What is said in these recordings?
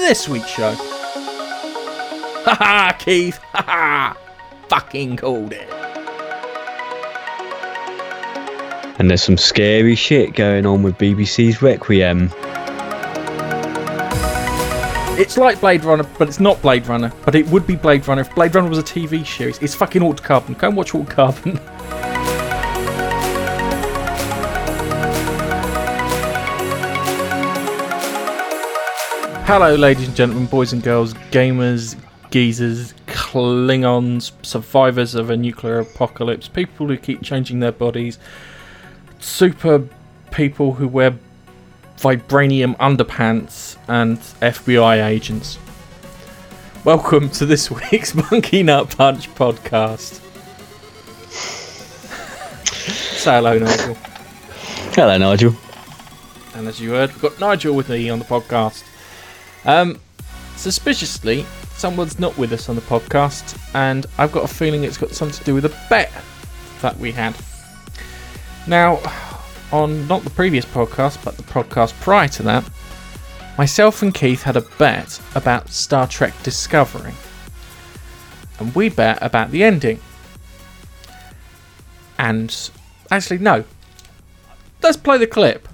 this week's show. Haha, Keith. Haha. Fucking called it. And there's some scary shit going on with BBC's Requiem. It's like Blade Runner, but it's not Blade Runner. But it would be Blade Runner if Blade Runner was a TV series. It's fucking Altered Carbon. Go and watch Altered Carbon. Hello, ladies and gentlemen, boys and girls, gamers, geezers, Klingons, survivors of a nuclear apocalypse, people who keep changing their bodies, super people who wear vibranium underpants, and FBI agents. Welcome to this week's Monkey Nut Punch podcast. Say hello, Nigel. Hello, Nigel. And as you heard, we've got Nigel with me on the podcast. Suspiciously, someone's not with us on the podcast, and I've got a feeling it's got something to do with a bet that we had. Now, on not the previous podcast, but the podcast prior to that, myself and Keith had a bet about Star Trek Discovery. And we bet about the ending. And, actually, no. Let's play the clip.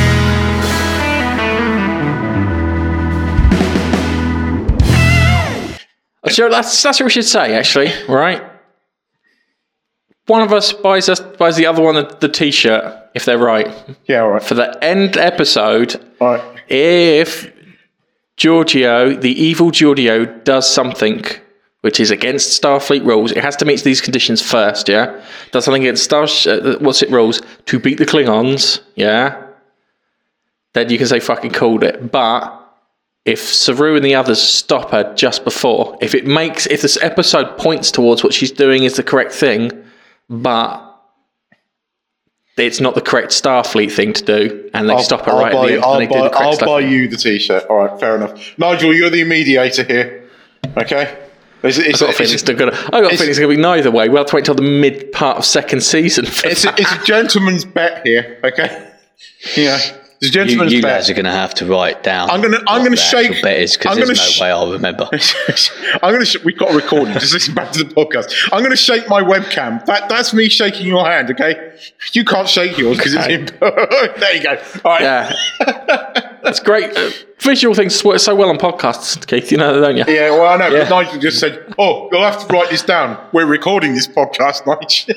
So that's what we should say, actually, right? One of us buys the other one the t-shirt, if they're right. Yeah, all right. For the end episode, All right. if Giorgio, the evil Giorgio, does something which is against Starfleet rules, it has to meet these conditions first, yeah? Does something against rules to beat the Klingons, yeah? Then you can say fucking called it. But if Saru and the others stop her just before, if this episode points towards what she's doing is the correct thing, but it's not the correct Starfleet thing to do, and they stop her right at the end. I'll buy you the t-shirt. All right, fair enough. Nigel, you're the mediator here. Okay? I've got a feeling it's going to be neither way. We'll have to wait until the mid part of second season. It's a gentleman's bet here, okay? Yeah. It's a gentleman's you bet. guys are going to have to write down. I'm going to shake. Bet is because there's no way I'll remember. We've got a recording. Just listen back to the podcast. I'm going to shake my webcam. That's me shaking your hand. Okay, you can't shake yours because it's in. There you go. All right. Yeah, that's great. Visual things work so well on podcasts, Keith. You know that, don't you? Yeah. Well, I know. Yeah. But Nigel just said, "Oh, you'll have to write this down. We're recording this podcast, Nigel."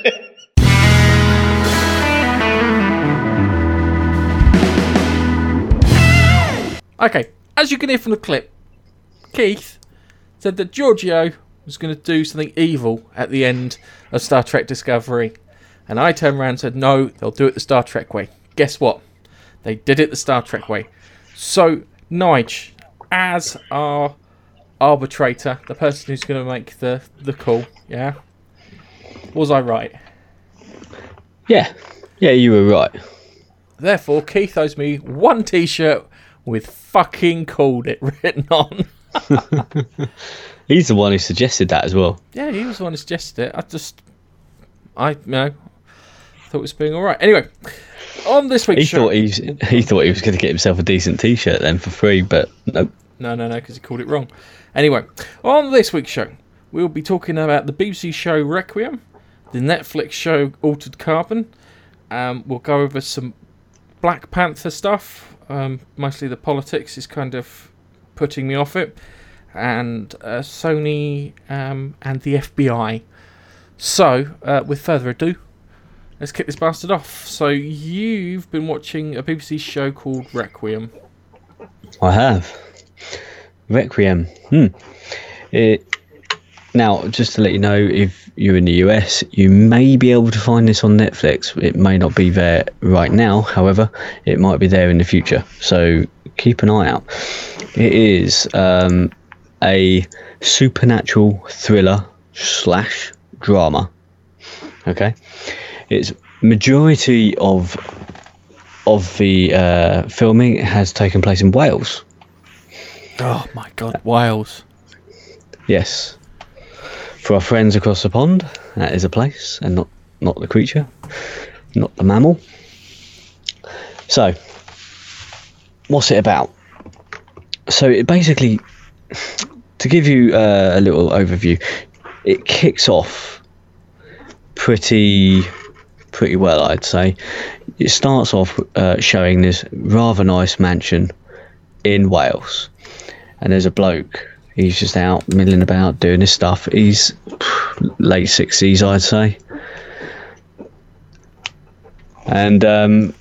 Okay, as you can hear from the clip, Keith said that Giorgio was going to do something evil at the end of Star Trek Discovery. And I turned around and said, no, they'll do it the Star Trek way. Guess what? They did it the Star Trek way. So, Nige, as our arbitrator, the person who's going to make the call, yeah? Was I right? Yeah, you were right. Therefore, Keith owes me one t-shirt with fucking called it written on. He's the one who suggested that as well. Yeah, he was the one who suggested it. I thought it was being all right. Anyway, on this week's show, he thought he was going to get himself a decent t-shirt then for free, but nope. No, because he called it wrong. Anyway, on this week's show, we'll be talking about the BBC show Requiem, the Netflix show Altered Carbon. We'll go over some Black Panther stuff. Mostly the politics is kind of putting me off it, and Sony and the FBI. So, with further ado, let's kick this bastard off. So, you've been watching a BBC show called Requiem. I have. Requiem. Now, just to let you know, if you're in the US, you may be able to find this on Netflix. It may not be there right now, however, it might be there in the future. So keep an eye out. It is a supernatural thriller / drama. Okay, it's majority of the filming has taken place in Wales. Oh my God, Wales! Yes. For our friends across the pond, that is a place, and not the creature, not the mammal. So, what's it about? So it basically, to give you a little overview, it kicks off pretty well, I'd say. It starts off showing this rather nice mansion in Wales, and there's a bloke. He's just out milling about doing his stuff. He's late 60s, I'd say. And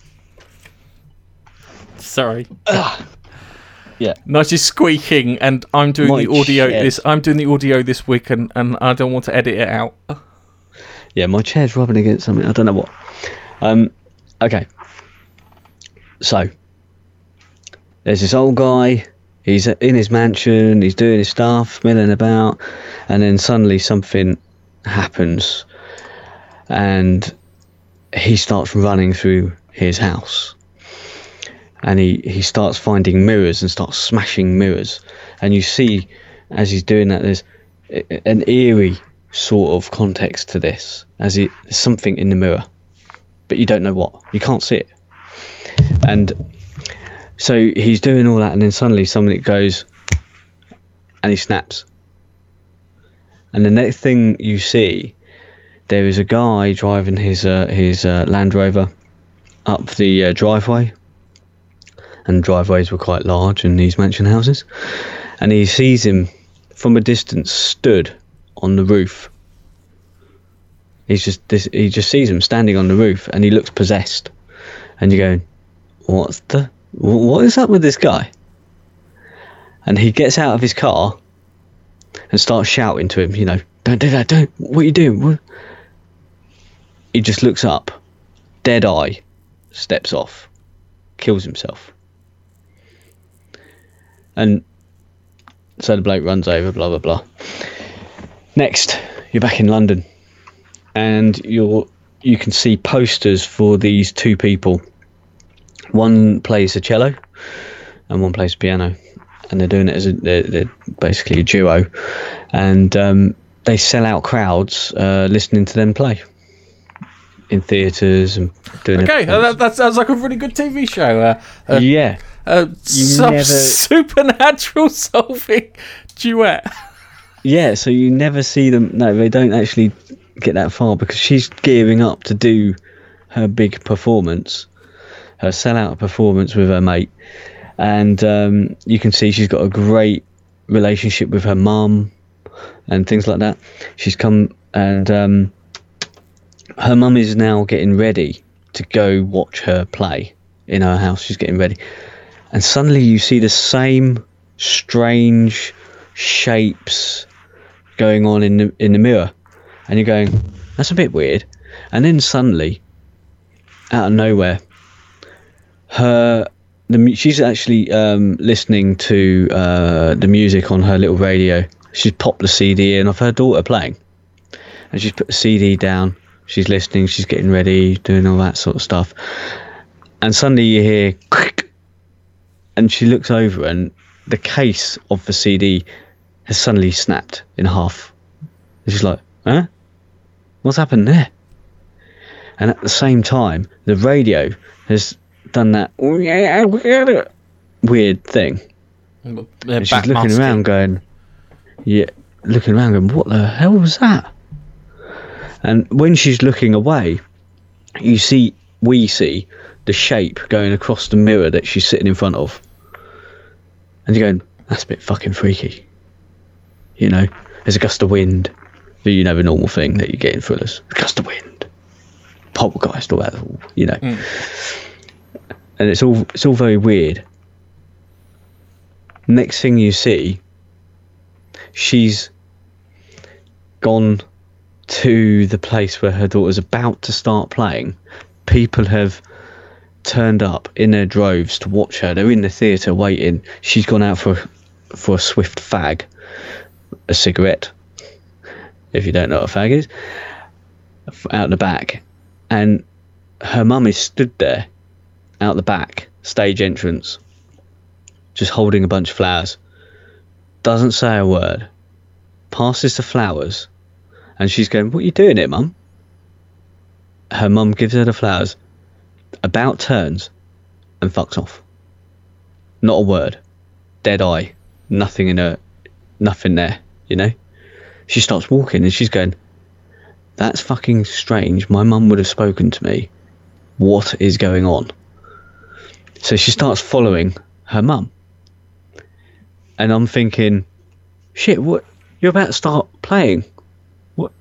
sorry. Yeah. Nice is squeaking, and I'm doing My the audio. chair. I'm doing the audio this week, and I don't want to edit it out. Yeah, my chair's rubbing against something. I don't know what. Okay. So, there's this old guy. He's in his mansion. He's doing his stuff, milling about, and then suddenly something happens, and he starts running through his house. And he starts finding mirrors and starts smashing mirrors. And you see, as he's doing that, there's an eerie sort of context to this, as there's something in the mirror, but you don't know what. You can't see it. And so he's doing all that, and then suddenly something goes, and he snaps. And the next thing you see, there is a guy driving his Land Rover up the driveway. And driveways were quite large in these mansion houses. And he sees him from a distance stood on the roof. He just sees him standing on the roof, and he looks possessed. And you're going, what is up with this guy? And he gets out of his car and starts shouting to him, don't do that, what are you doing? What? He just looks up, dead eye, steps off, kills himself. And so the bloke runs over, blah, blah, blah. Next, you're back in London, and you can see posters for these two people. One plays the cello, and one plays the piano, and they're doing it they're basically a duo, and they sell out crowds listening to them play in theatres and doing. Okay, that sounds like a really good TV show. Yeah. Supernatural solving duet. Yeah, so you never see them. No, they don't actually get that far, because she's gearing up to do her big performance, her sellout performance with her mate. And you can see she's got a great relationship with her mum and things like that. She's come, and her mum is now getting ready to go watch her play in her house. She's getting ready. And suddenly you see the same strange shapes going on in the mirror, and you're going, that's a bit weird. And then suddenly, out of nowhere, she's actually listening to the music on her little radio. She's popped the CD in of her daughter playing, and she's put the CD down. She's listening. She's getting ready, doing all that sort of stuff. And suddenly you hear, and she looks over, and the case of the CD has suddenly snapped in half. And she's like, huh? What's happened there? And at the same time, the radio has done that weird thing. And she's looking around going, what the hell was that? And when she's looking away, we see the shape going across the mirror that she's sitting in front of. And you're going, that's a bit fucking freaky. There's a gust of wind. The normal thing that you get in thrillers. A gust of wind. Poltergeist, all that, And it's all very weird. Next thing you see, she's gone to the place where her daughter's about to start playing. People have turned up in their droves to watch her. They're in the theatre waiting. She's gone out for a swift fag, a cigarette, if you don't know what a fag is, out the back. And her mum is stood there out the back, stage entrance, just holding a bunch of flowers. Doesn't say a word. Passes the flowers, and she's going, what are you doing here, mum? Her mum gives her the flowers, about turns, and fucks off. Not a word. dead eye, nothing there, you know. She starts walking and she's going, that's fucking strange. My mum would have spoken to me. What is going on? So she starts following her mum. And I'm thinking, shit, what? You're about to start playing. What?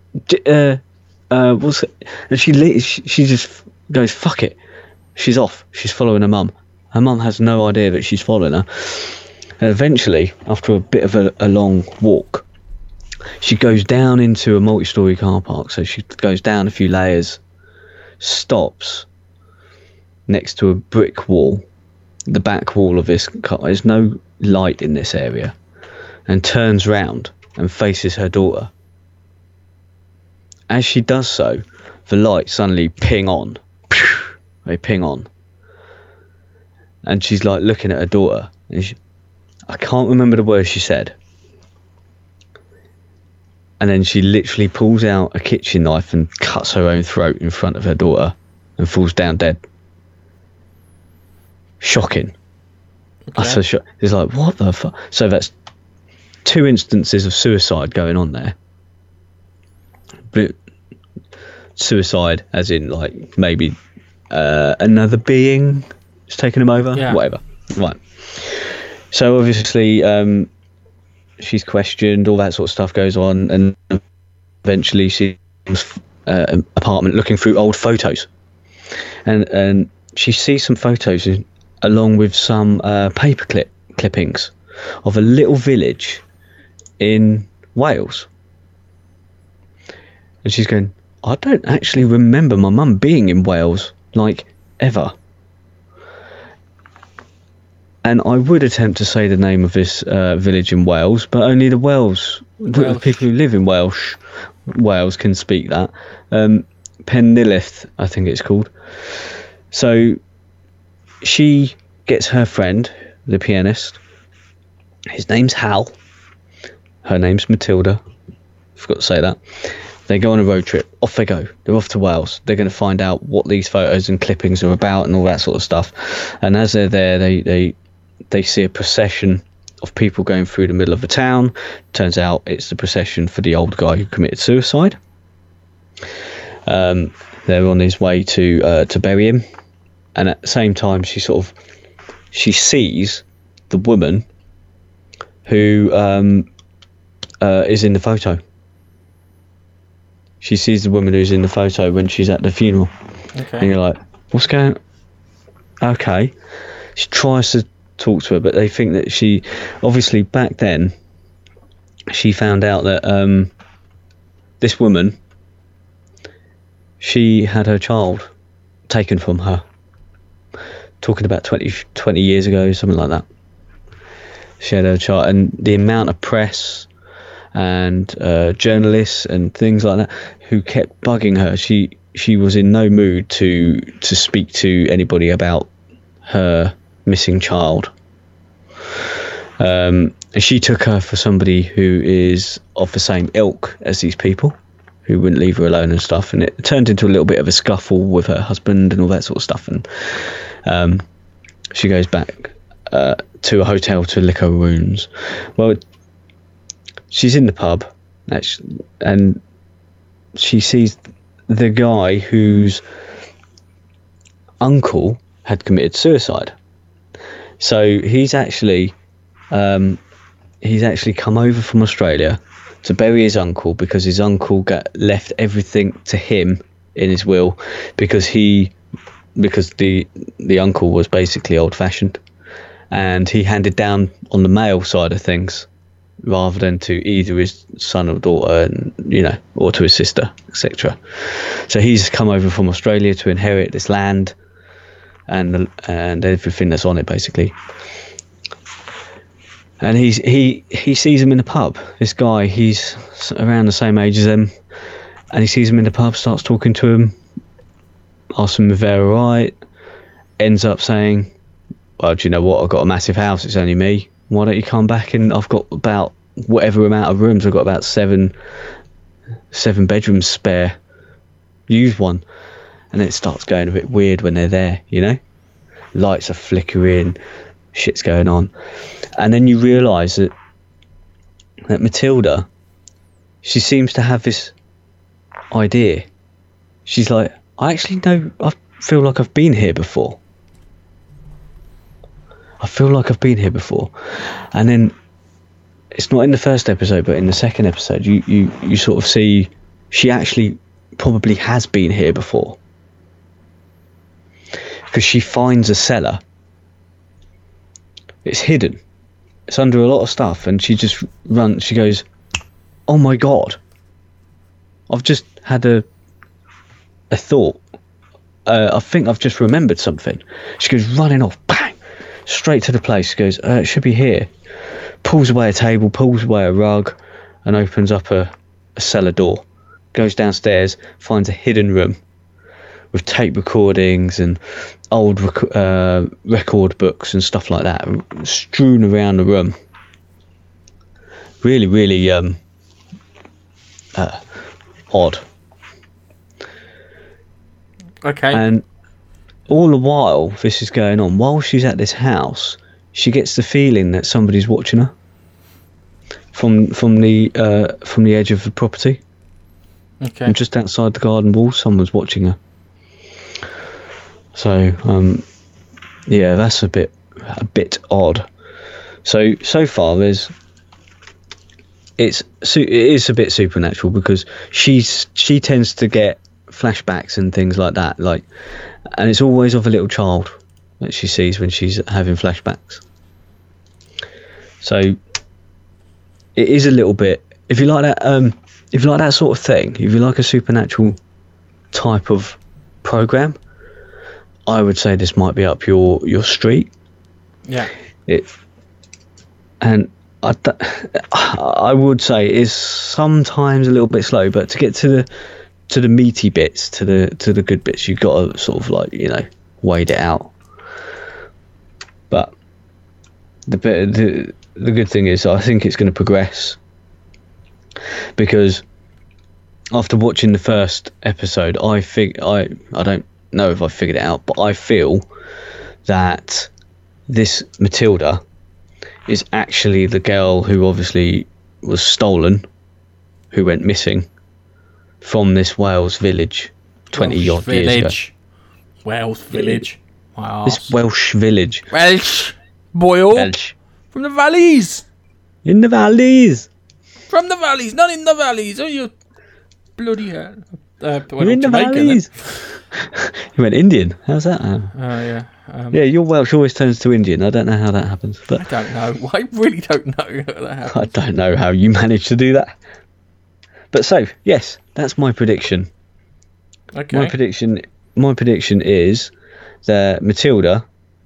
What's it? And she just goes, fuck it. She's off. She's following her mum. Her mum has no idea that she's following her. And eventually, after a bit of a long walk, she goes down into a multi-storey car park. So she goes down a few layers, stops next to a brick wall, the back wall of this car. There's no light in this area, and turns round and faces her daughter. As she does so, the lights suddenly ping on. They ping on. And she's like looking at her daughter. And I can't remember the words she said. And then she literally pulls out a kitchen knife and cuts her own throat in front of her daughter and falls down dead. Shocking. Utter shock. It's like, what the fuck? So that's 2 instances of suicide going on there. But suicide as in like maybe another being has taken him over. Yeah. Whatever. Right. So obviously she's questioned, all that sort of stuff goes on, and eventually she comes an apartment looking through old photos, and she sees some photos along with some paper clippings of a little village in Wales. And she's going, I don't actually remember my mum being in Wales, like, ever. And I would attempt to say the name of this village in Wales, but only the people who live in Wales can speak that. Penllith, I think it's called. So she gets her friend, the pianist. His name's Hal. Her name's Matilda. Forgot to say that. They go on a road trip. Off they go. They're off to Wales. They're going to find out what these photos and clippings are about and all that sort of stuff. And as they're there, they see a procession of people going through the middle of the town. Turns out it's the procession for the old guy who committed suicide. They're on his way to bury him. And at the same time, she sees the woman who is in the photo. She sees the woman who's in the photo when she's at the funeral. Okay. And you're like, what's going on? Okay. She tries to talk to her, but they think that she... Obviously, back then, she found out that this woman, she had her child taken from her. Talking about 20 years ago, something like that. She had her child, and the amount of press and journalists and things like that who kept bugging her, she was in no mood to speak to anybody about her missing child. And she took her for somebody who is of the same ilk as these people, who wouldn't leave her alone and stuff, and it turned into a little bit of a scuffle with her husband and all that sort of stuff. And she goes back to a hotel to lick her wounds. Well, she's in the pub, and she sees the guy whose uncle had committed suicide. So he's actually come over from Australia to bury his uncle, because his uncle left everything to him in his will, because the uncle was basically old-fashioned, and he handed down on the male side of things rather than to either his son or daughter, and or to his sister, etc. So he's come over from Australia to inherit this land and everything that's on it, basically. And he sees him in the pub. This guy, he's around the same age as them, and he sees him in the pub, starts talking to him, asks him if they're all right, ends up saying, well, do you know what, I've got a massive house, it's only me, why don't you come back, and I've got about whatever amount of rooms, I've got about seven bedrooms spare, use one. And it starts going a bit weird when they're there, lights are flickering, shit's going on. And then you realise that Matilda, she seems to have this idea. She's like, I feel like I've been here before. And then it's not in the first episode, but in the second episode, you sort of see she actually probably has been here before, because she finds a cellar. It's hidden. It's under a lot of stuff, and she just runs. She goes, "Oh my god! I've just had a thought. I think I've just remembered something." She goes running off, bang, straight to the place. She goes, "It should be here." Pulls away a table, pulls away a rug, and opens up a cellar door. Goes downstairs, finds a hidden room with tape recordings and old record books and stuff like that strewn around the room. Really, really odd. Okay. And all the while this is going on, while she's at this house, she gets the feeling that somebody's watching her from the edge of the property. Okay. And just outside the garden wall, someone's watching her. So, yeah, that's a bit odd. So far, it is a bit supernatural, because she tends to get flashbacks and things like that, and it's always of a little child that she sees when she's having flashbacks. So it is a little bit, if you like that sort of thing, if you like a supernatural type of program, I would say this might be up your street. Yeah. I would say it is sometimes a little bit slow, but to get to the meaty bits, to the good bits, you've got to sort of wade it out. But the good thing is, I think it's going to progress, because after watching the first episode, I don't know if I figured it out, but I feel that this Matilda is actually the girl who obviously was stolen, who went missing from this Wales village 20 odd years ago. Wales village. My arse. This Welsh village. Welsh. Boyle. Welsh. From the valleys. In the valleys. From the valleys, not in the valleys. Oh, you bloody hell. You're in the valleys. You went Indian. How's that? Yeah. Yeah, your Welsh always turns to Indian. I don't know how that happens. But I don't know. I really don't know how that happens. I don't know how you managed to do that. But so, yes, that's my prediction. Okay. My prediction is that Matilda,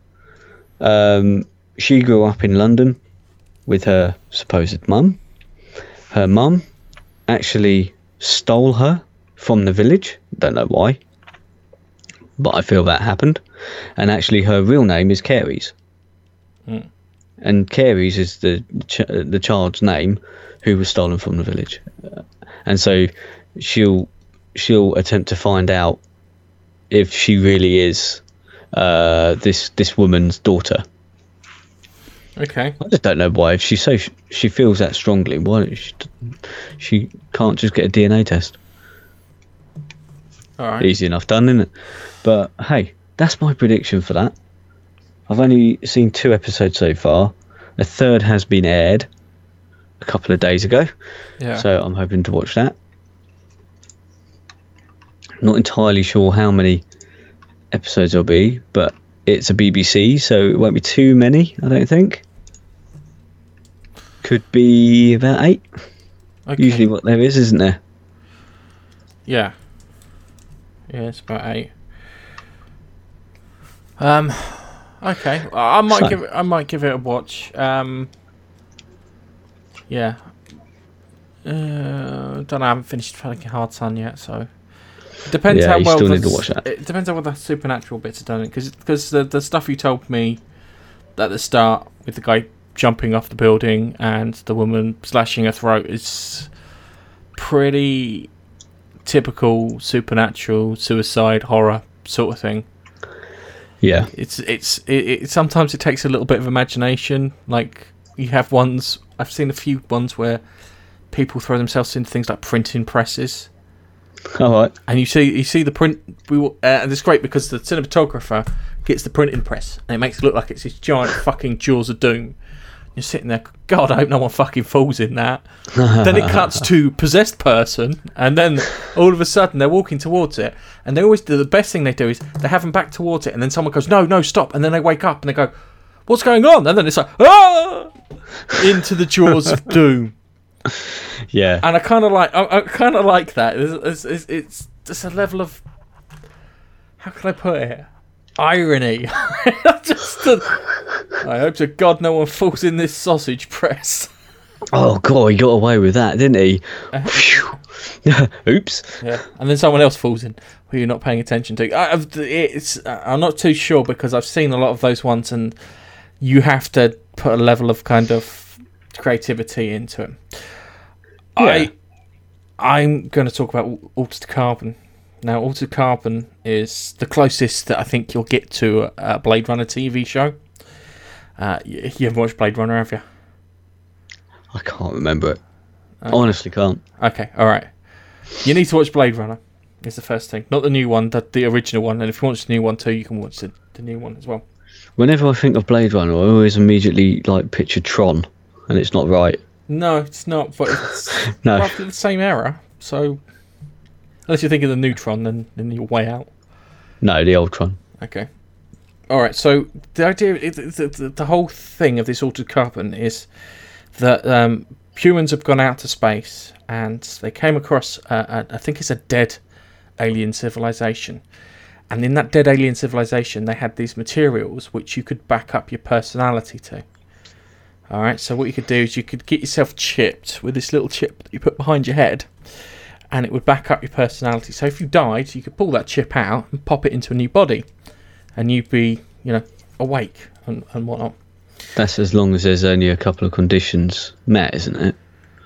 she grew up in London with her supposed mum. Her mum actually stole her from the village. Don't know why, but I feel that happened. And actually, her real name is Carys. Mm. And Carys is the child's name who was stolen from the village. And so she'll attempt to find out if she really is this woman's daughter. Okay. I just don't know why. If she feels that strongly, why she can't just get a DNA test? All right. Easy enough done, isn't it? But hey, that's my prediction for that. I've only seen 2 episodes so far. A third has been aired a couple of days ago. Yeah. So I'm hoping to watch that. Not entirely sure how many episodes there'll be, but it's a BBC, so it won't be too many, I don't think. Could be about 8. Okay. Usually what there is, isn't there? Yeah. Yeah, it's about 8. Okay. I might give it a watch. Yeah. Don't know. I haven't finished fucking Hard Sun yet, so it depends Yeah, how you well. still need to watch that. It depends how well the supernatural bits are done. Because the stuff you told me at the start with the guy jumping off the building and the woman slashing her throat is pretty typical supernatural suicide horror sort of thing. Yeah. It sometimes it takes a little bit of imagination. Like, you have ones, I've seen a few ones where people throw themselves into things like printing presses. All right. And you see the print, and it's great because the cinematographer gets the printing press and it makes it look like it's this giant fucking Jaws of Doom. You're sitting there, God, I hope no one fucking falls in that. Then it cuts to possessed person, and then all of a sudden they're walking towards it, and they always do the best thing they do is they have them back towards it, and then someone goes, no, stop, and then they wake up and they go, what's going on? And then it's like, ah, into the Jaws of Doom. Yeah. And I kind of like that. It's just a level of, how can I put it? Irony. I hope to God no one falls in this sausage press. Oh God, he got away with that, didn't he? Oops. Yeah, and then someone else falls in who you're not paying attention to. I'm not too sure because I've seen a lot of those ones, and you have to put a level of kind of creativity into it. Yeah. I'm going to talk about Altered Carbon. Now, Altered Carbon is the closest that I think you'll get to a Blade Runner TV show. You haven't watched Blade Runner, have you? I can't remember it. Honestly can't. Okay, alright. You need to watch Blade Runner, is the first thing. Not the new one, the original one. And if you watch the new one too, you can watch the new one as well. Whenever I think of Blade Runner, I always immediately picture Tron, and it's not right. No, it's not, but it's No. roughly the same era, so... Unless you're thinking of the new Tron, then you're way out. No, the old Tron. Okay. Alright, so the idea, the whole thing of this Altered Carbon is that humans have gone out to space and they came across, I think it's a dead alien civilization. And in that dead alien civilization, they had these materials which you could back up your personality to. Alright, so what you could do is you could get yourself chipped with this little chip that you put behind your head, and it would back up your personality. So if you died, you could pull that chip out and pop it into a new body, and you'd be, awake and whatnot. That's as long as there's only a couple of conditions met, isn't it?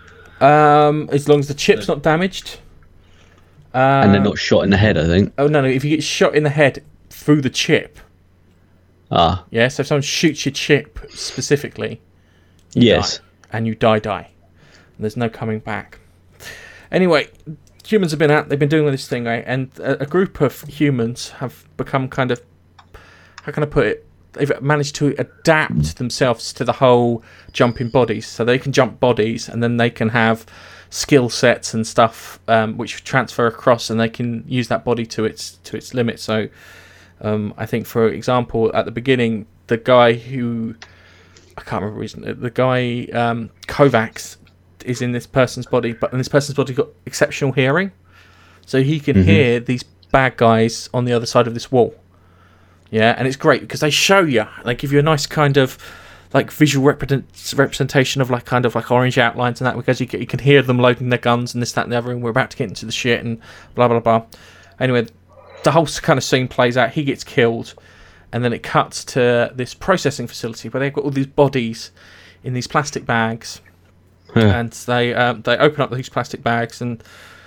As long as the chip's not damaged. And they're not shot in the head, I think. Oh, no, if you get shot in the head through the chip. Ah. Yeah, so if someone shoots your chip specifically, yes. die, and you die. And there's no coming back. Anyway, humans have been out, they've been doing this thing, right? And a group of humans have become kind of, how can I put it? They've managed to adapt themselves to the whole jumping bodies. So they can jump bodies, and then they can have skill sets and stuff which transfer across, and they can use that body to its limit. So I think, for example, at the beginning, the guy who, I can't remember his name, the guy, Kovacs, is in this person's body, but this person's body got exceptional hearing, so he can hear these bad guys on the other side of this wall. Yeah, and it's great because they show you, they give you a nice kind of visual representation of kind of orange outlines and that, because you can hear them loading their guns and this, that, and the other, and we're about to get into the shit and blah blah blah. Anyway, the whole kind of scene plays out. He gets killed, and then it cuts to this processing facility where they've got all these bodies in these plastic bags. Yeah. And they open up these plastic bags and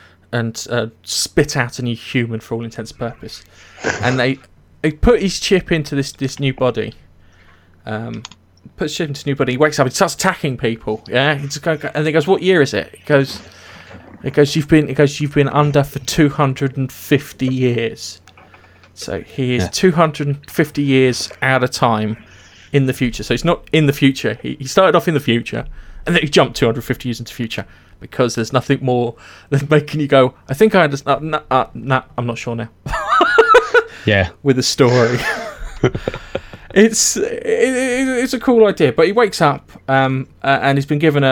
spit out a new human for all intents and purposes. And they put his chip into this new body. Puts chip into new body. He wakes up and starts attacking people. Yeah, and he goes, "What year is it?" It goes, "You've been under for 250 years." So he is 250 years out of time in the future. So he's not in the future. He started off in the future. And then you jump 250 years into the future, because there's nothing more than making you go, I think I understand. Nah, I'm not sure now. Yeah. With the story. It's a cool idea, but he wakes up and he's been given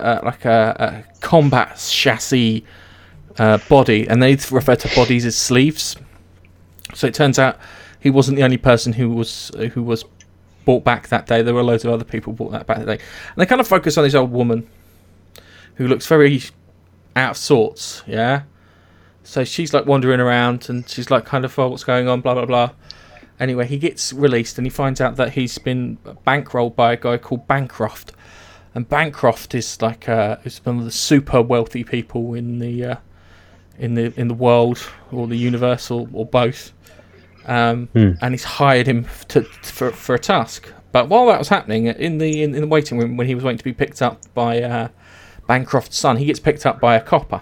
a combat chassis body, and they refer to bodies as sleeves. So it turns out he wasn't the only person who was brought back that day. There were loads of other people brought back that day, and they kind of focus on this old woman who looks very out of sorts. Yeah, so she's wandering around, and she's kind of, oh, what's going on, blah blah blah. Anyway, he gets released, and he finds out that he's been bankrolled by a guy called Bancroft, and Bancroft is is one of the super wealthy people in the world, or the universe, or both. and he's hired him for a task. But while that was happening, in the waiting room, when he was waiting to be picked up by Bancroft's son, he gets picked up by a copper,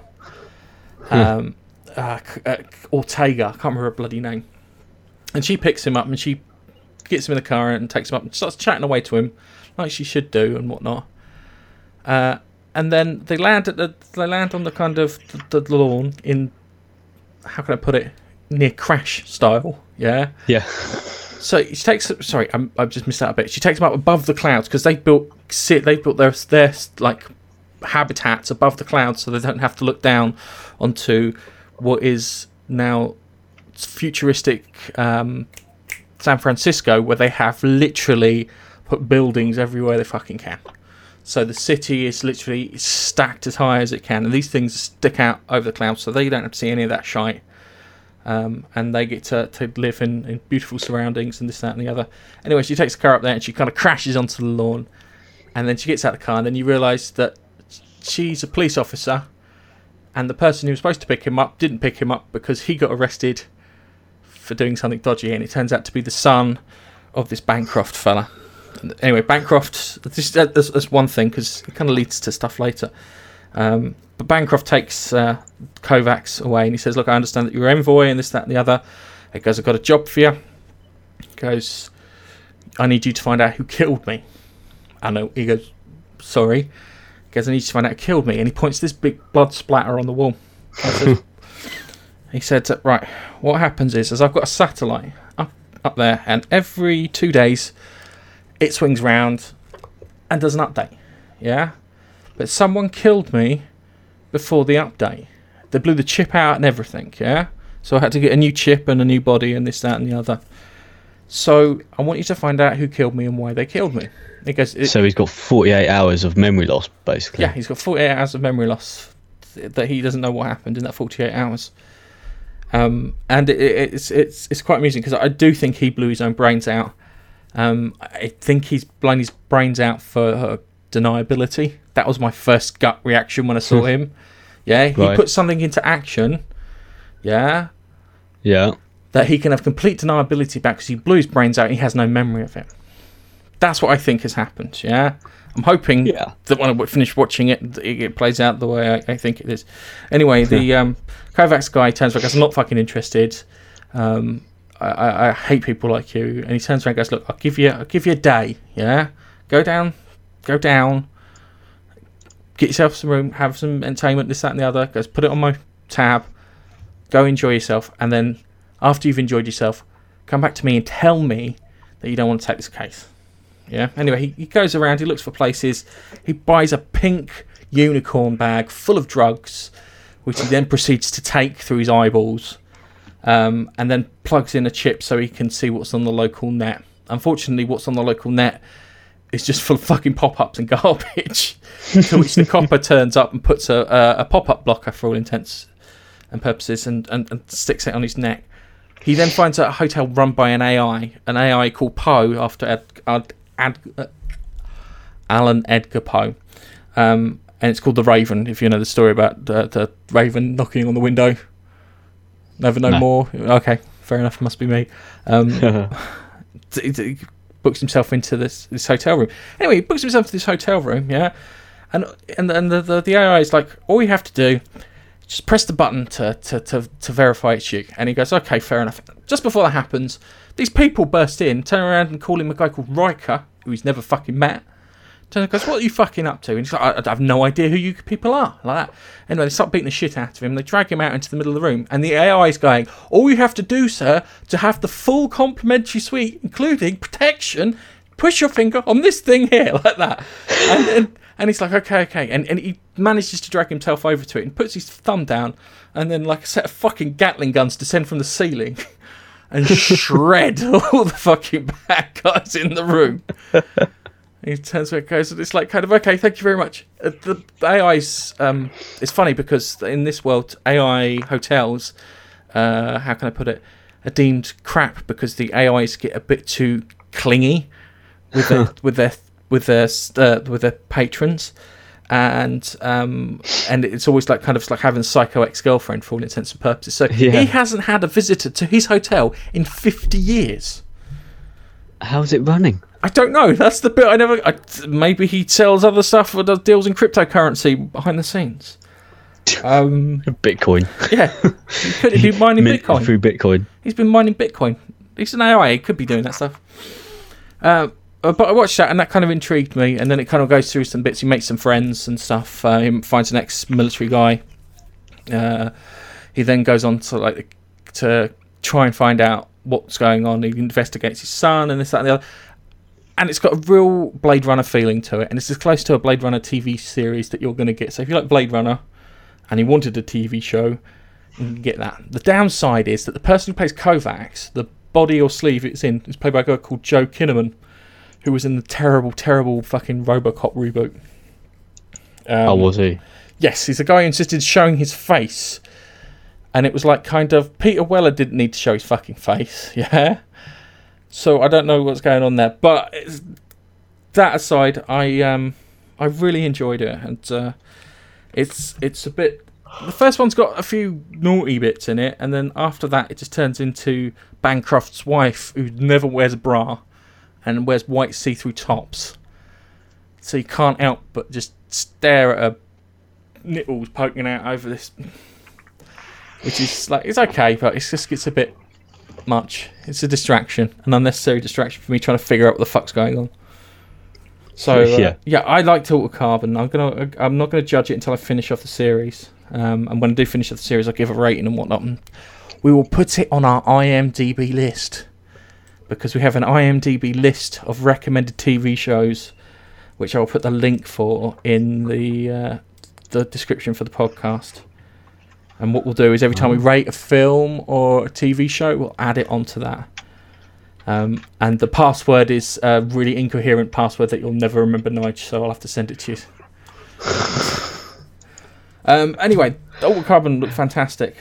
Ortega. I can't remember her bloody name. And she picks him up and she gets him in the car and takes him up and starts chatting away to him, like she should do and whatnot. And then they land on the kind of the lawn in, how can I put it, near Crash style. Yeah. Yeah. So she takes. Sorry, I've just missed out a bit. She takes them up above the clouds because they built their like habitats above the clouds, so they don't have to look down onto what is now futuristic San Francisco, where they have literally put buildings everywhere they fucking can. So the city is literally stacked as high as it can, and these things stick out over the clouds, so they don't have to see any of that shite. And they get to live in beautiful surroundings and this, that, and the other. Anyway, she takes the car up there and she kind of crashes onto the lawn, and then she gets out of the car, and then you realise that she's a police officer, and the person who was supposed to pick him up didn't pick him up because he got arrested for doing something dodgy, and it turns out to be the son of this Bancroft fella. Anyway, Bancroft, that's one thing, because it kind of leads to stuff later. But Bancroft takes Kovacs away, and he says, look, I understand that you're envoy and this, that, and the other. He goes, I've got a job for you. He goes, I need you to find out who killed me. I know. He goes, sorry. He goes, I need you to find out who killed me. And he points to this big blood splatter on the wall. He said, right, what happens is I've got a satellite up there, and every 2 days it swings round and does an update. Yeah? But someone killed me before the update. They blew the chip out and everything, yeah? So I had to get a new chip and a new body and this, that, and the other. So I want you to find out who killed me and why they killed me. It goes, so he's got 48 hours of memory loss, basically. Yeah, he's got 48 hours of memory loss that he doesn't know what happened in that 48 hours. And it's quite amusing because I do think he blew his own brains out. I think he's blown his brains out for deniability. That was my first gut reaction when I saw him. Yeah, he put something into action. Yeah. Yeah. That he can have complete deniability back because he blew his brains out and he has no memory of it. That's what I think has happened. Yeah. I'm hoping that when I finish watching it, it plays out the way I think it is. Anyway, the Kovacs guy turns around and goes, I'm not fucking interested. I hate people like you. And he turns around and goes, look, I'll give you a day. Yeah. Go down. Get yourself some room, have some entertainment, this, that, and the other. Goes, put it on my tab. Go enjoy yourself. And then after you've enjoyed yourself, come back to me and tell me that you don't want to take this case. Yeah. Anyway, he goes around, he looks for places. He buys a pink unicorn bag full of drugs, which he then proceeds to take through his eyeballs, and then plugs in a chip so he can see what's on the local net. Unfortunately, what's on the local net is just full of fucking pop-ups and garbage, to which the copper turns up and puts a pop-up blocker for all intents and purposes and sticks it on his neck. He then finds a hotel run by an AI called Poe, after Alan Edgar Poe, and it's called The Raven, if you know the story about the Raven knocking on the window. Never know more? Okay, fair enough, must be me. He books himself into this hotel room. Anyway, he books himself to this hotel room, yeah, and the AI is like, all you have to do, just press the button to verify it's you. And he goes, okay, fair enough. Just before that happens, these people burst in, turn around and call him a guy called Riker, who he's never fucking met. Turns and goes, what are you fucking up to? And he's like, I have no idea who you people are. Like that. Anyway, they start beating the shit out of him. They drag him out into the middle of the room. And the AI is going, all you have to do, sir, to have the full complimentary suite, including protection, push your finger on this thing here, like that. And he's like, okay. And he manages to drag himself over to it and puts his thumb down. And then like a set of fucking Gatling guns descend from the ceiling and shred all the fucking bad guys in the room. He turns to it, goes, and it's like kind of, okay, thank you very much. The AI's, it's funny because in this world, AI hotels, how can I put it, are deemed crap because the AIs get a bit too clingy with their patrons, and it's always like kind of like having a psycho ex-girlfriend for all intents and purposes. So Yeah. he hasn't had a visitor to his hotel in 50 years. How's it running? I don't know. That's the bit maybe he sells other stuff or does deals in cryptocurrency behind the scenes. Bitcoin. Yeah, he could be mining Bitcoin. Through Bitcoin. He's been mining Bitcoin. He's an AI. He could be doing that stuff. But I watched that and that kind of intrigued me. And then it kind of goes through some bits. He makes some friends and stuff. He finds an ex-military guy. He then goes on to try and find out what's going on. He investigates his son and this, that, and the other. And it's got a real Blade Runner feeling to it. And it's as close to a Blade Runner TV series that you're going to get. So if you like Blade Runner and you wanted a TV show, you can get that. The downside is that the person who plays Kovacs, the body or sleeve it's in, is played by a guy called Joe Kinnaman, who was in the terrible, terrible fucking RoboCop reboot. Was he? Yes, he's a guy who insisted showing his face. And it was like kind of... Peter Weller didn't need to show his fucking face, yeah? So I don't know what's going on there. But that aside, I really enjoyed it. And it's a bit... The first one's got a few naughty bits in it. And then after that, it just turns into Bancroft's wife, who never wears a bra and wears white see-through tops. So you can't help but just stare at her nipples poking out over this... Which is like, it's okay, but it just gets a bit much. It's a distraction, an unnecessary distraction for me trying to figure out what the fuck's going on. So yeah, I liked Altered Carbon. I'm not gonna judge it until I finish off the series. And when I do finish off the series, I'll give a rating and whatnot. And we will put it on our IMDb list, because we have an IMDb list of recommended TV shows, which I'll put the link for in the description for the podcast. And what we'll do is every time we rate a film or a TV show, we'll add it onto that. And the password is a really incoherent password that you'll never remember, Nige, so I'll have to send it to you. Anyway, Altered Carbon looked fantastic,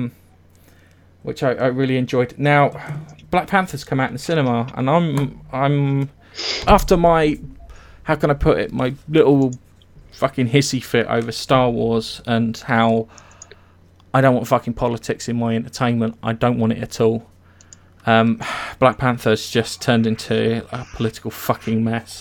which I really enjoyed. Now, Black Panther's come out in the cinema, and I'm after my, how can I put it, my little fucking hissy fit over Star Wars and how I don't want fucking politics in my entertainment. I don't want it at all. Black Panther's just turned into a political fucking mess.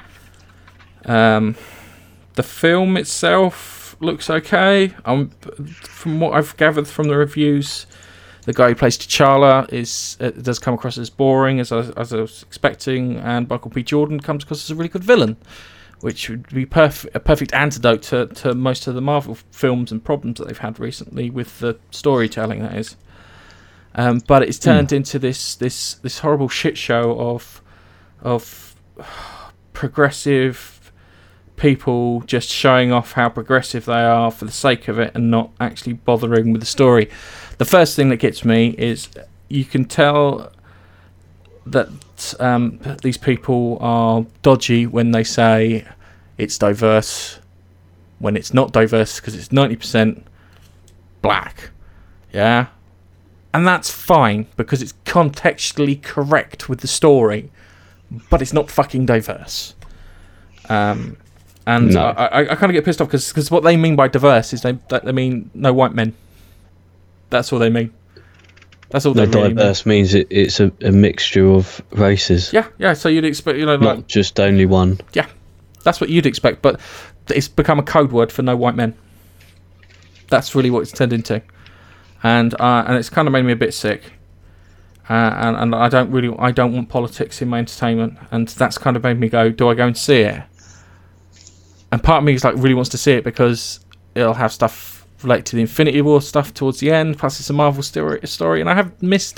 The film itself looks okay. From what I've gathered from the reviews, the guy who plays T'Challa does come across as boring, as I was expecting, and Michael B. Jordan comes across as a really good villain, which would be a perfect antidote to most of the Marvel films and problems that they've had recently with the storytelling, that is. But it's turned into this horrible shit show of progressive people just showing off how progressive they are for the sake of it and not actually bothering with the story. The first thing that gets me is you can tell that these people are dodgy when they say it's diverse, when it's not diverse because it's 90% black. Yeah? And that's fine because it's contextually correct with the story, but it's not fucking diverse. And no. I kind of get pissed off because what they mean by diverse is they mean no white men. That's all they mean. That's all they really diverse means it's a mixture of races. Yeah. So you'd expect, not just only one. Yeah, that's what you'd expect, but it's become a code word for no white men. That's really what it's turned into, and it's kind of made me a bit sick. And I don't want politics in my entertainment, and that's kind of made me go, do I go and see it? And part of me is like really wants to see it because it'll have stuff related to the Infinity War stuff towards the end, plus it's a Marvel story, and I haven't missed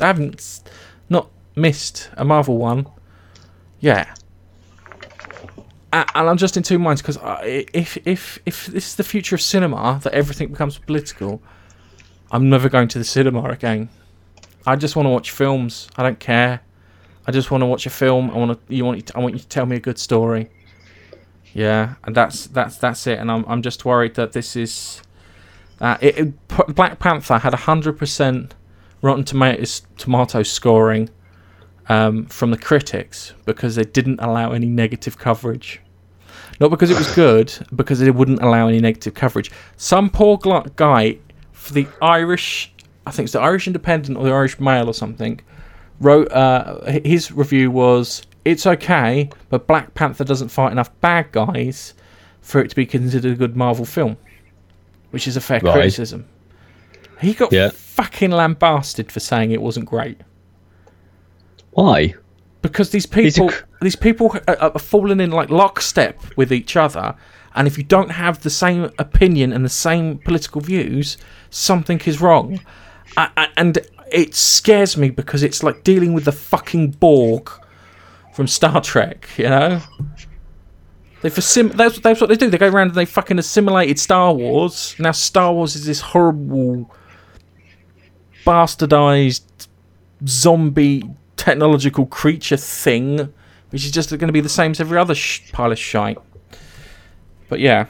a Marvel one. Yeah. And I'm just in two minds because if this is the future of cinema, that everything becomes political, I'm never going to the cinema again. I just want to watch films. I don't care. I just want to watch a film. I want you to tell me a good story. Yeah, and that's it. And I'm just worried that this is. Black Panther had 100% Rotten Tomatoes scoring from the critics because they didn't allow any negative coverage. Not because it was good, because it wouldn't allow any negative coverage. Some poor guy for the Irish, I think it's the Irish Independent or the Irish Mail or something, wrote his review was, it's okay, but Black Panther doesn't fight enough bad guys for it to be considered a good Marvel film, which is a fair criticism. He got fucking lambasted for saying it wasn't great. Why? Because these people are falling in like lockstep with each other, and if you don't have the same opinion and the same political views, something is wrong. And it scares me because it's like dealing with the fucking Borg from Star Trek, you know? That's what they do. They go around and they fucking assimilated Star Wars. Now Star Wars is this horrible, bastardized zombie technological creature thing, which is just going to be the same as every other pile of shite. But yeah,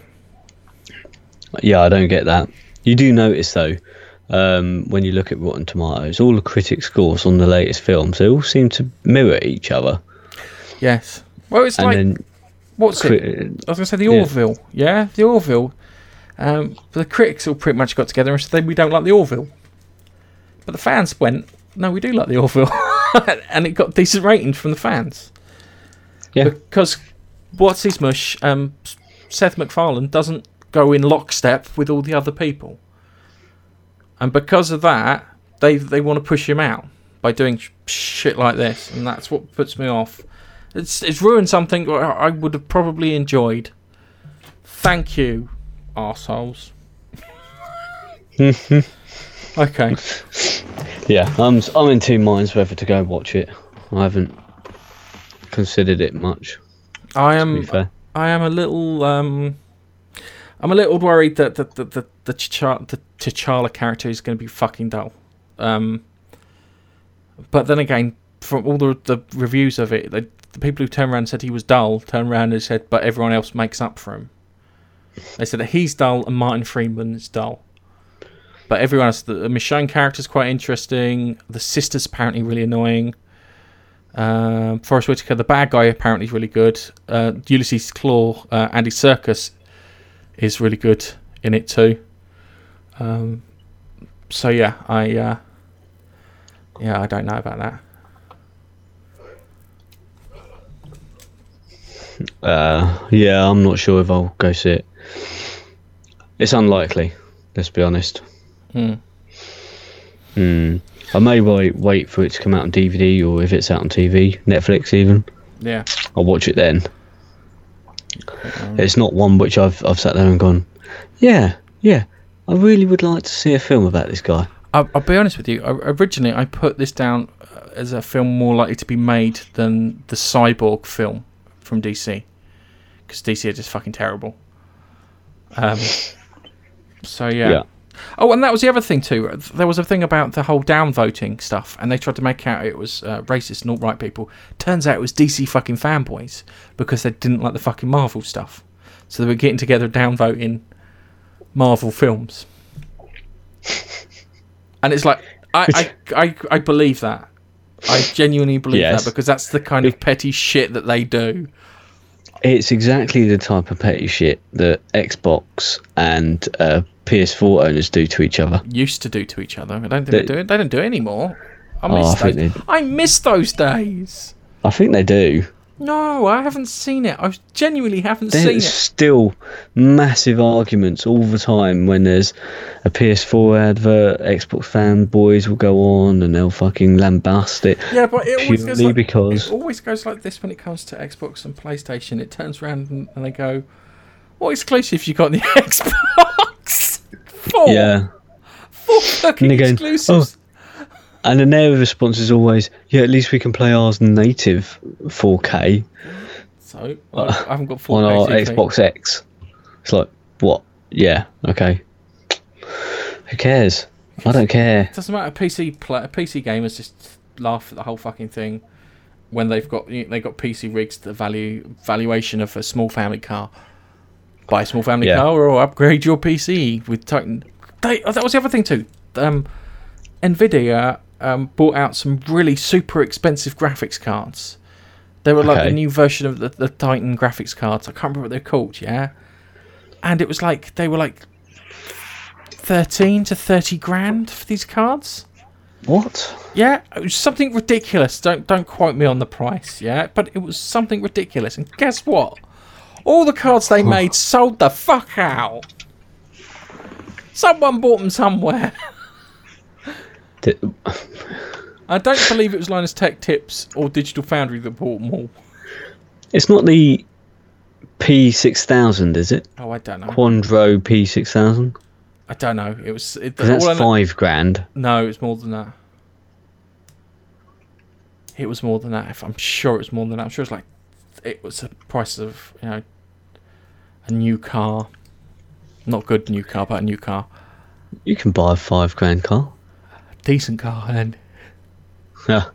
I don't get that. You do notice though, when you look at Rotten Tomatoes, all the critic scores on the latest films, they all seem to mirror each other. Yes. Well, it's and like then, what's it? I was going to say the Orville. Yeah, the Orville. The critics all pretty much got together and said we don't like the Orville, but the fans went, no, we do like the Orville. And it got decent ratings from the fans. Yeah. Because what's his mush? Seth MacFarlane doesn't go in lockstep with all the other people, and because of that, they want to push him out by doing shit like this, and that's what puts me off. It's ruined something I would have probably enjoyed. Thank you, arseholes. Okay. Yeah, I'm in two minds whether to go watch it. I haven't considered it much. I am a little worried that the T'Challa character is going to be fucking dull. But then again, from all the reviews of it, the people who turned around and said he was dull turned around and said, but everyone else makes up for him. They said that he's dull and Martin Freeman is dull. But everyone else, the Michonne character is quite interesting. The sister's apparently really annoying. Forrest Whitaker, the bad guy, apparently is really good. Ulysses Claw, Andy Serkis, is really good in it too. So yeah, I don't know about that. I'm not sure if I'll go see it. It's unlikely, let's be honest. I may wait for it to come out on DVD, or if it's out on TV, Netflix even. Yeah, I'll watch it then. It's not one which I've sat there and gone, yeah, I really would like to see a film about this guy. I'll be honest with you. Originally, I put this down as a film more likely to be made than the Cyborg film from DC, because DC are just fucking terrible. So yeah. Oh, and that was the other thing too. There was a thing about the whole downvoting stuff, and they tried to make out it was racist and alt-right people. Turns out it was DC fucking fanboys, because they didn't like the fucking Marvel stuff. So they were getting together downvoting Marvel films. And it's like, I believe that. I genuinely believe that, because that's the kind of petty shit that they do. It's exactly the type of petty shit that Xbox and PS4 owners do to each other. Used to do to each other. I don't think they do it. They don't do it anymore. I miss those days. I think they do. No, I haven't seen it. I genuinely haven't seen it. There's still massive arguments all the time when there's a PS4 advert. Xbox fanboys will go on and they'll fucking lambast it. Yeah, but it always goes like this when it comes to Xbox and PlayStation. It turns around and they go, "What exclusives you got on the Xbox?" 4. Yeah. 4 fucking exclusives. And then their response is always, yeah, at least we can play ours native 4K. So, I haven't got 4K on our TV. Xbox X. It's like, what? Yeah, okay. Who cares? I don't care. It doesn't matter. PC gamers just laugh at the whole fucking thing when they've got PC rigs to the valuation of a small family car. Buy a small family car or upgrade your PC with Titan. That was the other thing too. Nvidia bought out some really super expensive graphics cards They were like Okay. the new version of the Titan graphics cards. I can't remember what they're called, yeah? And it was like, they were like 13 to 30 grand for these cards. What? Yeah, it was something ridiculous. Don't quote me on the price, yeah? But it was something ridiculous. And guess what? All the cards they made sold the fuck out. Someone bought them somewhere. I don't believe it was Linus Tech Tips or Digital Foundry that bought them all. It's not the P6000, is it? Oh, I don't know. Quandro P6000? I don't know. It was... Because that's $5,000. No, it was more than that. It was more than that. I'm sure it was more than that. I'm sure it's like... It was the price of, you know, a new car. Not a good new car, but a new car. You can buy a $5,000 car. Decent car, and... Yeah.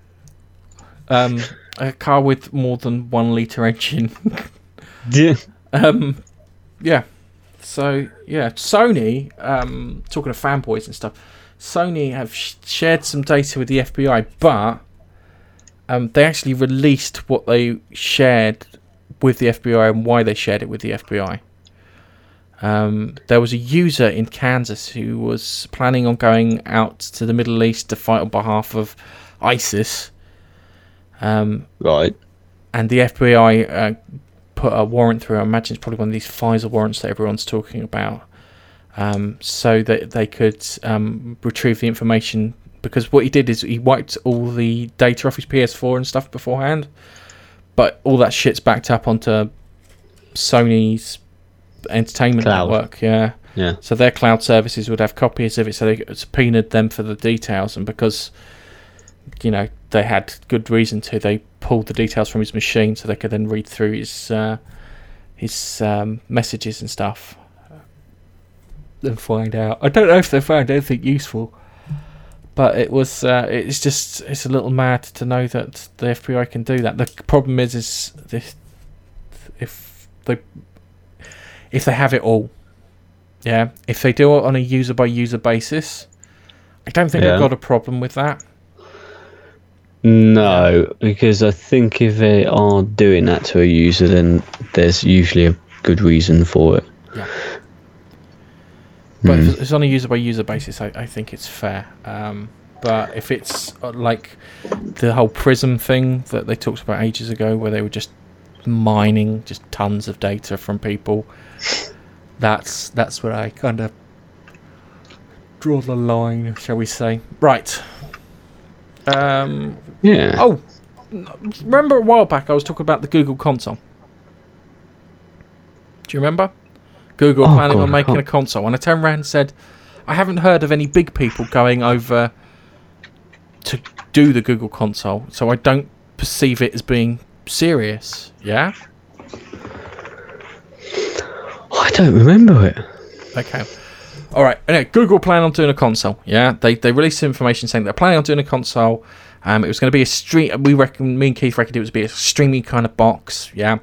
A car with more than 1 litre engine. Yeah. Yeah. So, yeah. Sony, talking of fanboys and stuff, Sony have shared some data with the FBI, but they actually released what they shared with the FBI and why they shared it with the FBI. There was a user in Kansas who was planning on going out to the Middle East to fight on behalf of ISIS. Right. And the FBI put a warrant through. I imagine it's probably one of these FISA warrants that everyone's talking about, so that they could retrieve the information. Because what he did is he wiped all the data off his PS4 and stuff beforehand, but all that shit's backed up onto Sony's entertainment Cloud. network. Yeah. Yeah. So their cloud services would have copies of it, so they subpoenaed them for the details, and because, you know, they had good reason to, they pulled the details from his machine so they could then read through his messages and stuff and find out. I don't know if they found anything useful, but it was it's a little mad to know that the FBI can do that. The problem is this, if they have it all, yeah, if they do it on a user by user basis, I don't think I've got a problem with that. No, because I think if they are doing that to a user, then there's usually a good reason for it. Yeah. But if it's on a user by user basis, I think it's fair. But if it's like the whole Prism thing that they talked about ages ago, where they were just mining just tons of data from people, that's where I kind of draw the line, shall we say? Right. Yeah. Oh, remember a while back I was talking about the Google console? Do you remember? Google planning on making a console, and I turned around and said, I haven't heard of any big people going over to do the Google console, so I don't perceive it as being serious. Yeah? I don't remember it. Okay. All right. Anyway, Google plan on doing a console. Yeah, they released information saying they're planning on doing a console. It was going to be a stream. Me and Keith reckoned it was be a streaming kind of box. Yeah.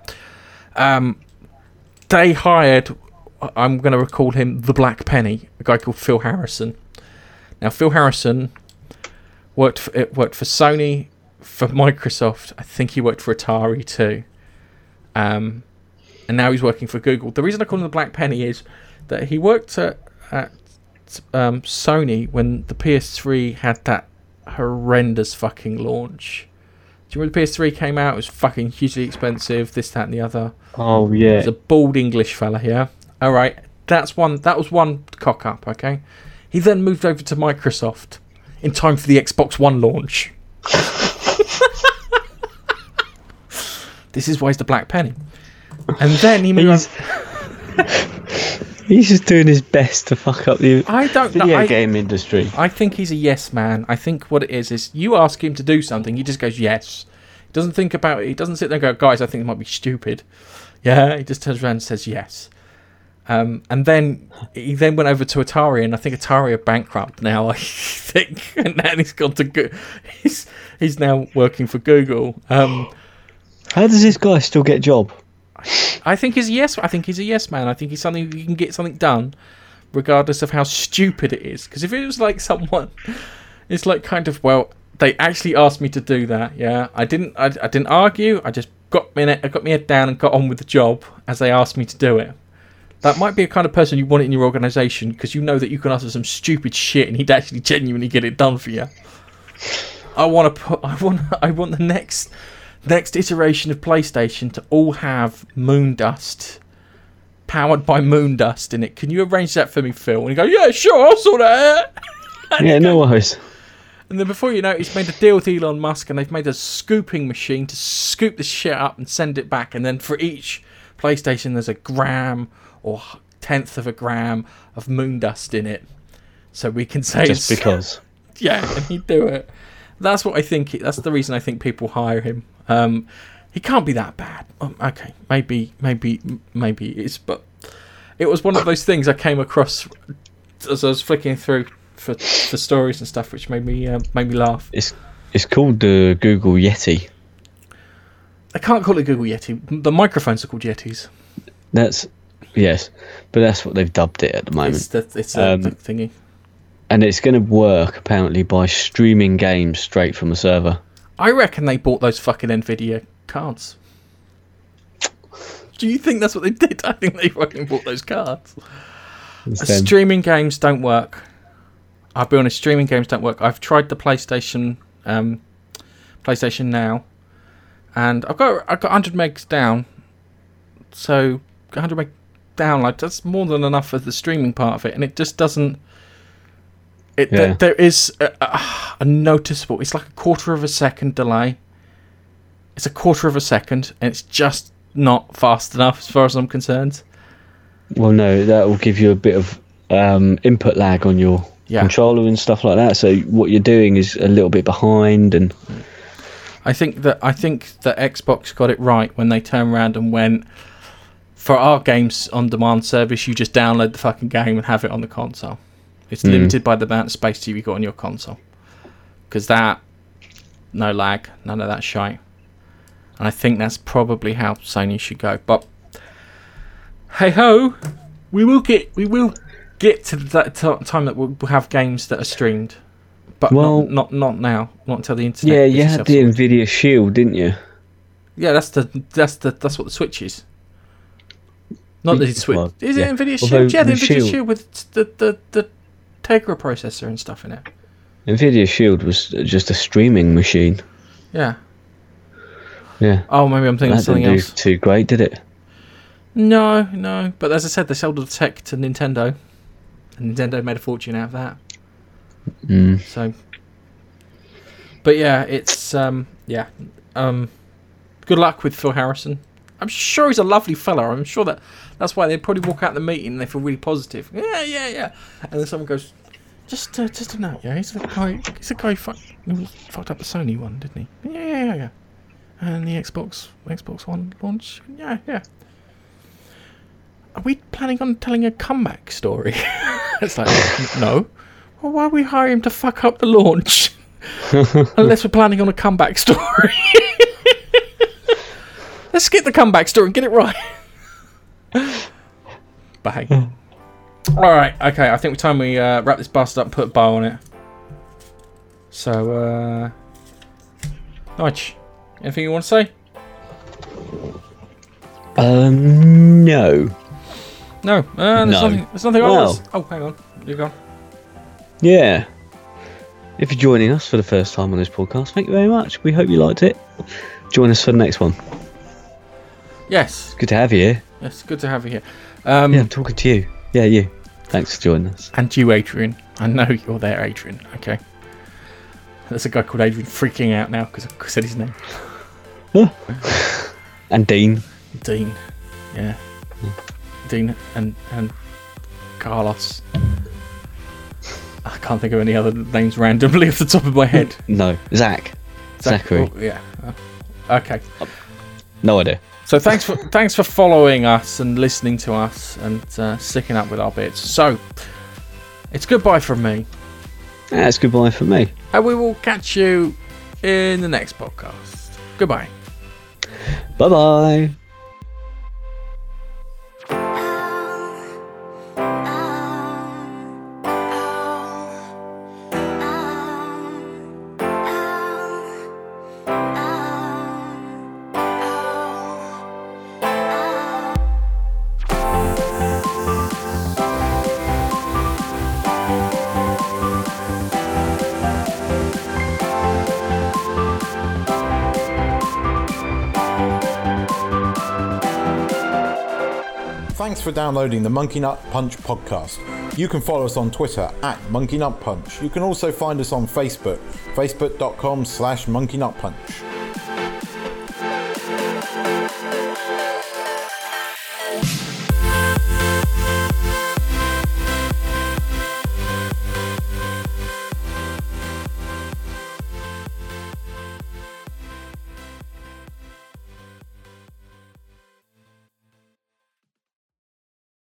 They hired. I'm going to recall him the Black Penny, a guy called Phil Harrison. Now, Phil Harrison worked for Sony, for Microsoft. I think he worked for Atari too. And now he's working for Google. The reason I call him the Black Penny is that he worked at Sony when the PS3 had that horrendous fucking launch. Do you remember the PS3 came out? It was fucking hugely expensive, this, that and the other. Oh, yeah. It's a bald English fella here. Alright, that was one cock up, okay? He then moved over to Microsoft in time for the Xbox One launch. This is why he's the Black Penny. And then he moved He's just doing his best to fuck up the video game industry. I think he's a yes man. I think what it is you ask him to do something, he just goes yes. He doesn't think about it. He doesn't sit there and go, guys, I think it might be stupid. Yeah, he just turns around and says yes. And then he went over to Atari, and I think Atari are bankrupt now. I think, and then he's gone to he's now working for Google. How does this guy still get a job? I think he's a yes. I think he's a yes man. I think he's something you can get something done, regardless of how stupid it is. Because if it was like someone, it's like kind of, well, they actually asked me to do that. Yeah, I didn't argue. I just got my head down and got on with the job as they asked me to do it. That might be a kind of person you want in your organisation, because you know that you can ask for some stupid shit and he'd actually genuinely get it done for you. I want the next iteration of PlayStation to all have Moondust, powered by Moondust in it. Can you arrange that for me, Phil? And he go, yeah, sure, I'll sort that out. Yeah, no worries. And then before you know it, he's made a deal with Elon Musk, and they've made a scooping machine to scoop the shit up and send it back. And then for each PlayStation, there's a gram or tenth of a gram of Moondust in it, so we can say just because. Yeah, and he'd do it. That's what I think. That's the reason I think people hire him. He can't be that bad. Okay, maybe it's. But it was one of those things I came across as I was flicking through for stories and stuff, which made me laugh. It's called the Google Yeti. I can't call it Google Yeti. The microphones are called Yetis. Yes, but that's what they've dubbed it at the moment. It's the thingy. And it's going to work apparently by streaming games straight from a server. I reckon they bought those fucking Nvidia cards. Do you think that's what they did? I think they fucking bought those cards. Streaming games don't work. I'll be honest, streaming games don't work. I've tried the PlayStation Now, and I've got 100 megs down. So 100 meg download, that's more than enough for the streaming part of it, and it just doesn't. There is a noticeable. It's like a quarter of a second delay. It's a quarter of a second, and it's just not fast enough as far as I'm concerned. Well, no, that will give you a bit of input lag on your controller and stuff like that. So what you're doing is a little bit behind, and I think that Xbox got it right when they turned around and went, for our games on demand service, you just download the fucking game and have it on the console. It's limited by the amount of space you've got on your console. Because no lag, none of that shite. And I think that's probably how Sony should go. But hey ho, we will get to that time that we'll have games that are streamed. But not now, not until the internet. Yeah, you had the Nvidia Shield, didn't you? Yeah, that's what the Switch is. Not the Switch. Well, is yeah. it Nvidia Although Shield? Yeah, the the Nvidia Shield with the Tegra processor and stuff in it. Nvidia Shield was just a streaming machine. Yeah. Yeah. Oh, maybe I'm thinking of something else. Didn't do too great, did it? No. But as I said, they sold the tech to Nintendo, and Nintendo made a fortune out of that. So. But yeah, it's good luck with Phil Harrison. I'm sure he's a lovely fella. I'm sure that's why they probably walk out the meeting and they feel really positive. Yeah. And then someone goes, just a note, yeah. He's the guy who fucked up the Sony one, didn't he? Yeah. And the Xbox One launch, yeah. Are we planning on telling a comeback story? It's like, no. Well, why are we hiring him to fuck up the launch? Unless we're planning on a comeback story. Let's skip the comeback story and get it right. Bang. Alright, okay, I think it's time we wrap this bastard up and put a bow on it. So, Nige, anything you want to say? No. No, there's nothing else. Oh, hang on, you're gone. Yeah. If you're joining us for the first time on this podcast, thank you very much. We hope you liked it. Join us for the next one. Yes. Good to have you here. Yes, good to have you here. Yeah, I'm talking to you. Yeah, you. Thanks for joining us. And you, Adrian. I know you're there, Adrian. Okay. There's a guy called Adrian freaking out now because I said his name. And Dean. Dean. Yeah. Dean and Carlos. I can't think of any other names randomly off the top of my head. No. Zachary. Oh, yeah. Okay. No idea. So thanks for following us and listening to us and sticking up with our bits. So it's goodbye from me. That's goodbye from me. And we will catch you in the next podcast. Goodbye. Bye-bye. Thanks for downloading the Monkey Nut Punch podcast. You can follow us on Twitter @Monkey Nut Punch. You can also find us on Facebook, facebook.com/Monkey Nut Punch.